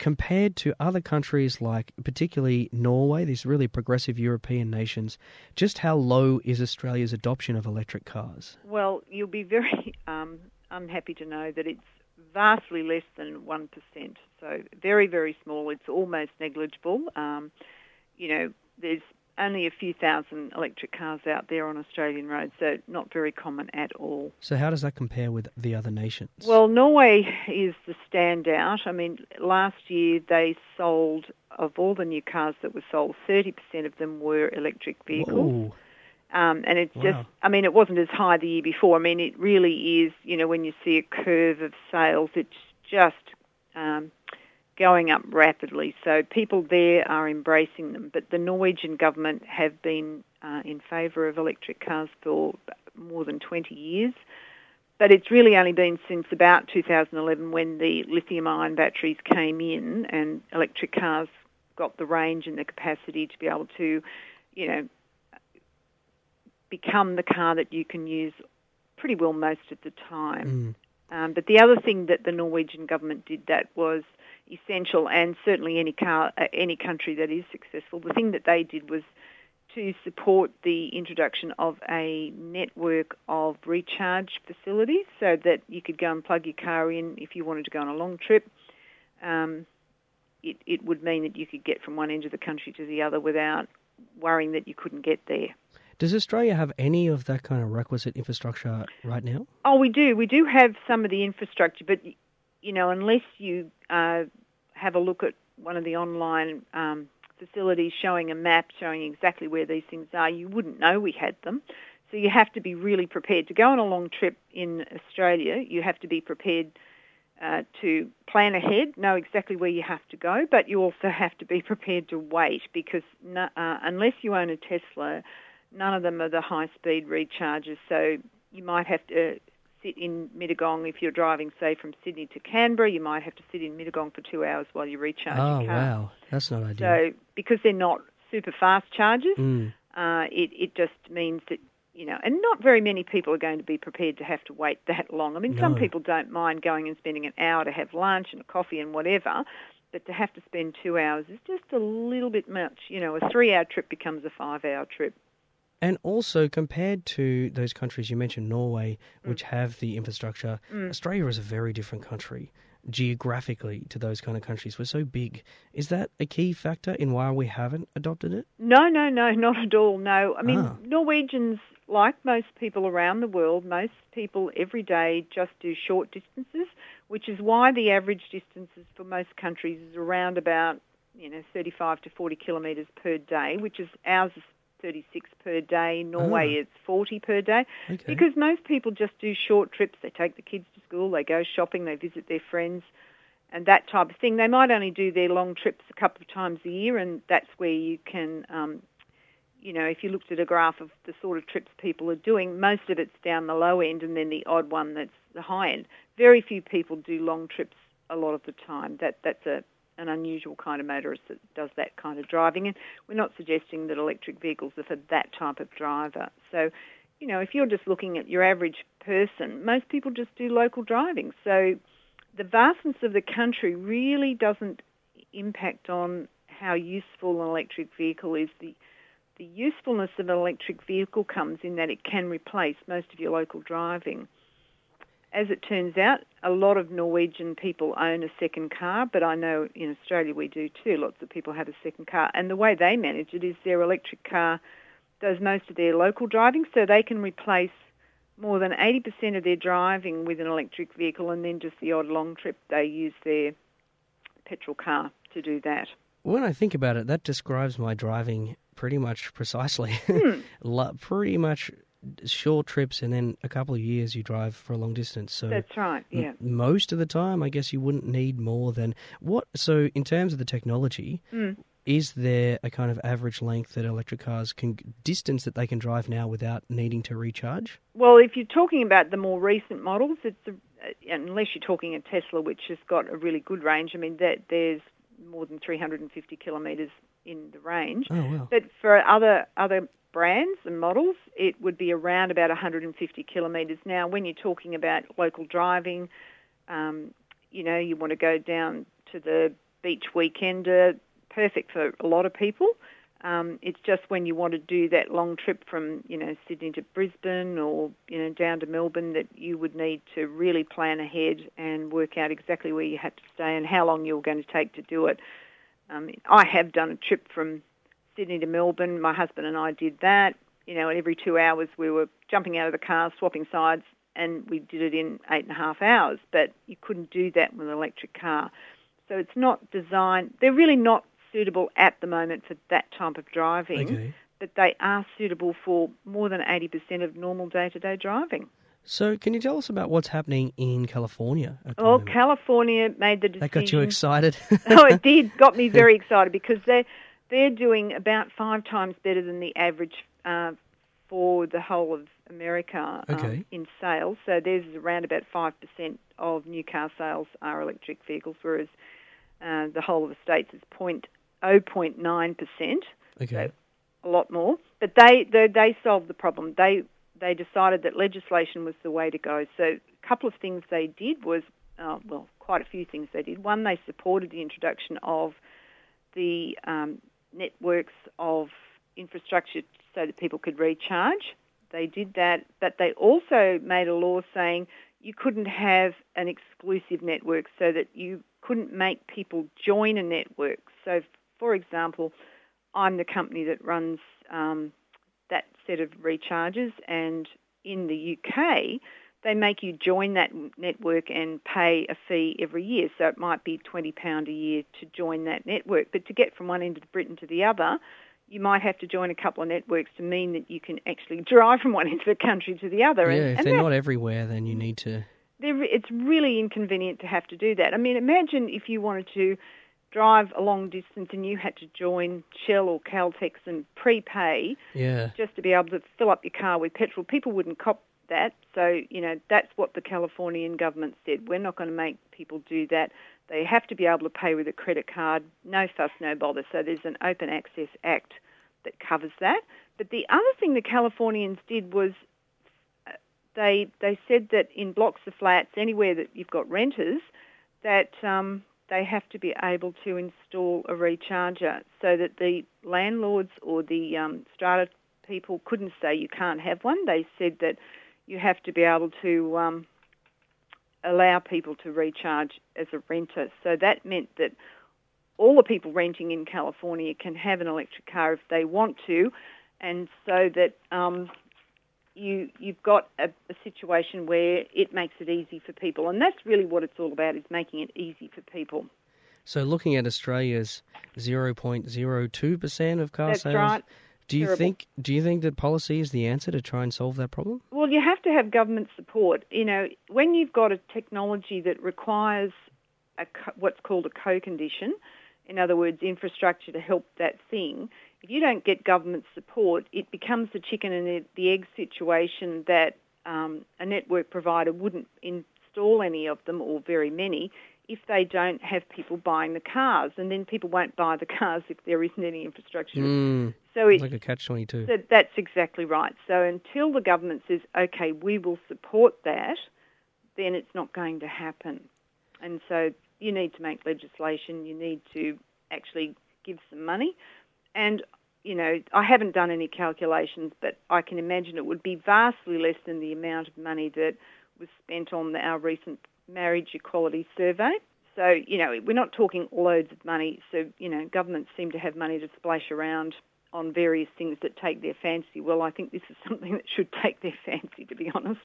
compared to other countries like particularly Norway, these really progressive European nations, just how low is Australia's adoption of electric cars? Well, you'll be very unhappy to know that it's vastly less than 1%. So very, very small. It's almost negligible. There's only a few thousand electric cars out there on Australian roads, so not very common at all. So how does that compare with the other nations? Well, Norway is the standout. I mean, last year they sold, of all the new cars that were sold, 30% of them were electric vehicles. Whoa. And it's just, I mean, it wasn't as high the year before. I mean, it really is, when you see a curve of sales, it's just going up rapidly. So people there are embracing them. But the Norwegian government have been in favour of electric cars for more than 20 years. But it's really only been since about 2011 when the lithium-ion batteries came in and electric cars got the range and the capacity to be able to, become the car that you can use pretty well most of the time. But the other thing that the Norwegian government did that was essential, and certainly any country that is successful, the thing that they did was to support the introduction of a network of recharge facilities so that you could go and plug your car in if you wanted to go on a long trip. It would mean that you could get from one end of the country to the other without worrying that you couldn't get there. Does Australia have any of that kind of requisite infrastructure right now? Oh, we do. We do have some of the infrastructure, but, unless you have a look at one of the online facilities showing a map, showing exactly where these things are, you wouldn't know we had them. So you have to be really prepared. To go on a long trip in Australia, you have to be prepared to plan ahead, know exactly where you have to go, but you also have to be prepared to wait because unless you own a Tesla, none of them are the high-speed recharges, so you might have to sit in Mittagong if you're driving, say, from Sydney to Canberra. You might have to sit in Mittagong for 2 hours while you recharge your car. Oh, wow. That's not ideal. So because they're not super fast chargers, it just means that, and not very many people are going to be prepared to have to wait that long. I mean, some people don't mind going and spending an hour to have lunch and a coffee and whatever, but to have to spend 2 hours is just a little bit much. A 3-hour trip becomes a 5-hour trip. And also, compared to those countries you mentioned, Norway, which have the infrastructure, Australia is a very different country geographically to those kind of countries. We're so big. Is that a key factor in why we haven't adopted it? No, not at all, no. I mean, Norwegians, like most people around the world, most people every day just do short distances, which is why the average distances for most countries is around about, 35 to 40 kilometres per day, which is ours is 36 per day. Norway it's 40 per day. Okay. Because most people just do short trips. They take the kids to school, they go shopping, they visit their friends, and that type of thing. They might only do their long trips a couple of times a year, and that's where you can, if you looked at a graph of the sort of trips people are doing, most of it's down the low end and then the odd one that's the high end. Very few people do long trips a lot of the time. That's an unusual kind of motorist that does that kind of driving. And we're not suggesting that electric vehicles are for that type of driver. So, if you're just looking at your average person, most people just do local driving. So the vastness of the country really doesn't impact on how useful an electric vehicle is. The usefulness of an electric vehicle comes in that it can replace most of your local driving. As it turns out, a lot of Norwegian people own a second car, but I know in Australia we do too. Lots of people have a second car. And the way they manage it is their electric car does most of their local driving, so they can replace more than 80% of their driving with an electric vehicle, and then just the odd long trip they use their petrol car to do that. When I think about it, that describes my driving pretty much precisely. Pretty much short trips, and then a couple of years you drive for a long distance. So that's right, yeah. Most of the time, I guess you wouldn't need more than what. So in terms of the technology, is there a kind of average length that electric cars distance that they can drive now without needing to recharge? Well, if you're talking about the more recent models, unless you're talking a Tesla, which has got a really good range, I mean, there's more than 350 kilometres in the range. Oh, wow. But for other brands and models, it would be around about 150 kilometres. Now, when you're talking about local driving, you want to go down to the beach weekender, perfect for a lot of people. It's just when you want to do that long trip from, Sydney to Brisbane or, down to Melbourne that you would need to really plan ahead and work out exactly where you had to stay and how long you were going to take to do it. I have done a trip from Sydney to Melbourne. My husband and I did that. And every 2 hours we were jumping out of the car, swapping sides, and we did it in 8.5 hours. But you couldn't do that with an electric car. So it's not designed, they're really not suitable at the moment for that type of driving, okay. But they are suitable for more than 80% of normal day-to-day driving. So can you tell us about what's happening in California at the moment? California made the decision. That got you excited? Oh, it did. Got me very excited because they're doing about 5 times better than the average for the whole of America in sales. So there's around about 5% of new car sales are electric vehicles, whereas the whole of the states is 0.9%. Okay. So a lot more. But they solved the problem. They decided that legislation was the way to go. So a couple of things they did was, quite a few things they did. One, they supported the introduction of the networks of infrastructure so that people could recharge. They did that, but they also made a law saying you couldn't have an exclusive network so that you couldn't make people join a network. So, for example, I'm the company that runs that set of recharges, and in the UK, they make you join that network and pay a fee every year. So it might be £20 a year to join that network. But to get from one end of Britain to the other, you might have to join a couple of networks to mean that you can actually drive from one end of the country to the other. Yeah, if they're not everywhere, then you need to... It's really inconvenient to have to do that. I mean, imagine if you wanted to drive a long distance and you had to join Shell or Caltex and prepay just to be able to fill up your car with petrol. People wouldn't cop that. So, that's what the Californian government said. We're not going to make people do that. They have to be able to pay with a credit card, no fuss, no bother. So there's an Open Access Act that covers that. But the other thing the Californians did was they said that in blocks of flats, anywhere that you've got renters, that they have to be able to install a recharger so that the landlords or the strata people couldn't say you can't have one. They said that you have to be able to allow people to recharge as a renter. So that meant that all the people renting in California can have an electric car if they want to, and so that you've got a situation where it makes it easy for people. And that's really what it's all about, is making it easy for people. So looking at Australia's 0.02% of car sales... That's right. Do you think that policy is the answer to try and solve that problem? Well, you have to have government support. When you've got a technology that requires what's called a co-condition, in other words, infrastructure to help that thing, if you don't get government support, it becomes the chicken and the egg situation that a network provider wouldn't install any of them, or very many, if they don't have people buying the cars, and then people won't buy the cars if there isn't any infrastructure. So it's like a catch-22. That's exactly right. So until the government says, okay, we will support that, then it's not going to happen. And so you need to make legislation, you need to actually give some money. And, I haven't done any calculations, but I can imagine it would be vastly less than the amount of money that was spent on our recent marriage equality survey. So, we're not talking loads of money. So, governments seem to have money to splash around on various things that take their fancy. Well, I think this is something that should take their fancy, to be honest.